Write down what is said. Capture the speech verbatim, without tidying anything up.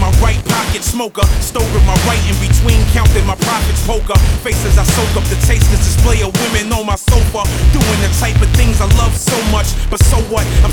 my right pocket smoker. Stove in my right in between, counting my profits poker. Faces I soak up, the tasteless display of women on my sofa. Doing the type of things I love so much, but so what?